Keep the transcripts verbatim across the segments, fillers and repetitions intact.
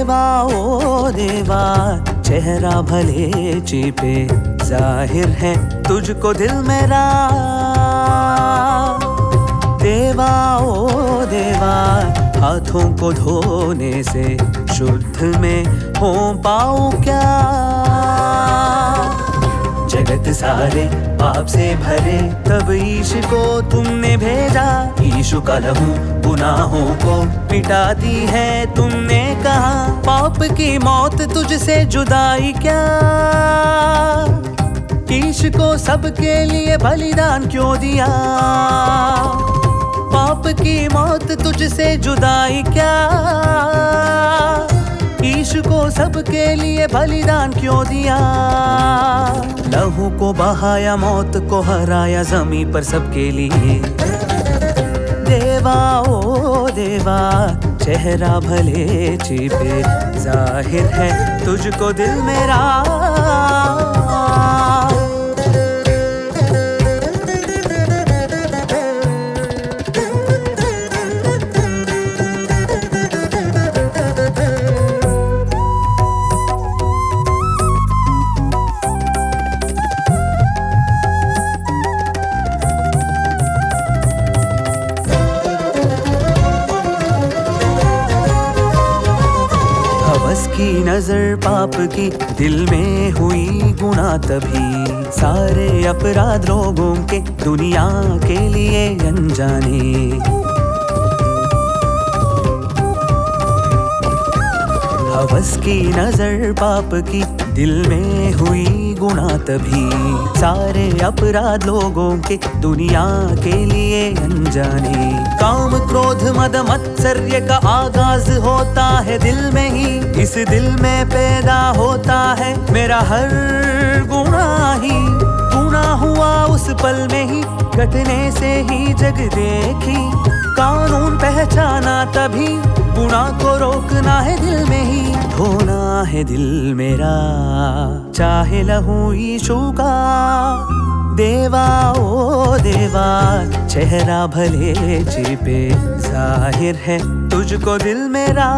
देवा ओ देवा चेहरा भले छिपे, जाहिर है तुझको दिल मेरा। देवा ओ देवा हाथों को धोने से शुद्ध में हो पाऊं क्या। जगत सारे पाप से भरे तब ईश को तुमने भेजा। ईशु का लहू गुनाहों को मिटा दी है तुमने कहा। पाप की मौत तुझसे जुदाई क्या। ईश को सबके लिए बलिदान क्यों दिया। पाप की मौत तुझसे जुदाई क्या। ईश को सबके लिए बलिदान क्यों दिया। लहू को बहाया, मौत को हराया ज़मीं पर सबके लिए। देवा ओ देवा चेहरा भले छिपे, जाहिर है तुझको दिल मेरा। की नजर पाप की दिल में हुई गुनाह तभी। सारे अपराध लोगों के दुनिया के लिए अनजाने। हवस की नजर पाप की दिल में हुई गुनाह तभी। सारे अपराध लोगों के दुनिया के लिए अनजाने। काम क्रोध मद मत्सर्य का आगाज होता है दिल में ही। इस दिल में पैदा होता है मेरा हर गुनाह ही। गुनाह हुआ उस पल में ही, घटने से ही जग देखी। कानून पहचाना तभी, गुनाह को रोकना है दिल में ही। धोना है दिल मेरा चाहे लहू ईशु का। देवा ओ देवा चेहरा भले छिपे, जाहिर है तुझको दिल मेरा।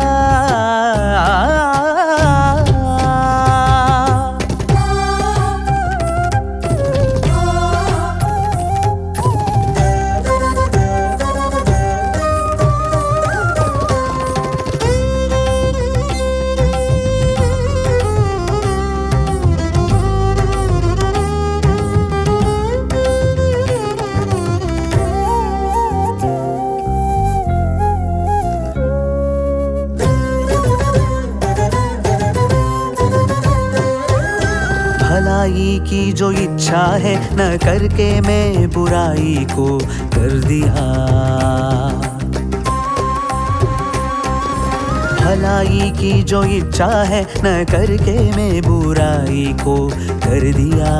भलाई की जो इच्छा है न करके मैं बुराई को कर दिया। भलाई की जो इच्छा है न करके मैं बुराई को कर दिया।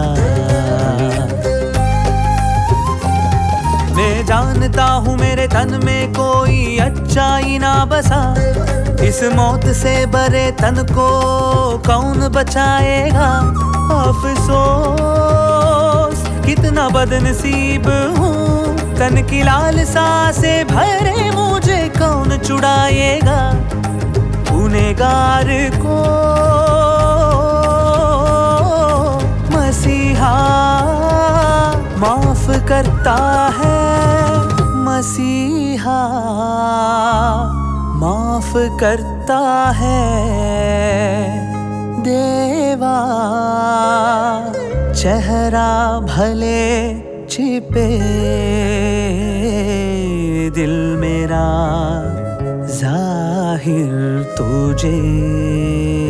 मैं जानता हूँ मेरे तन में कोई अच्छाई ना बसा। इस मौत से बरे तन को कौन बचाएगा। अफसोस कितना बदनसीब हूँ, तन की लालसा से भरे मुझे कौन छुड़ाएगा। गुनहगार को मसीहा माफ करता है। मसीहा माफ करता है। देवा चेहरा भले छिपे, दिल मेरा जाहिर तुझे।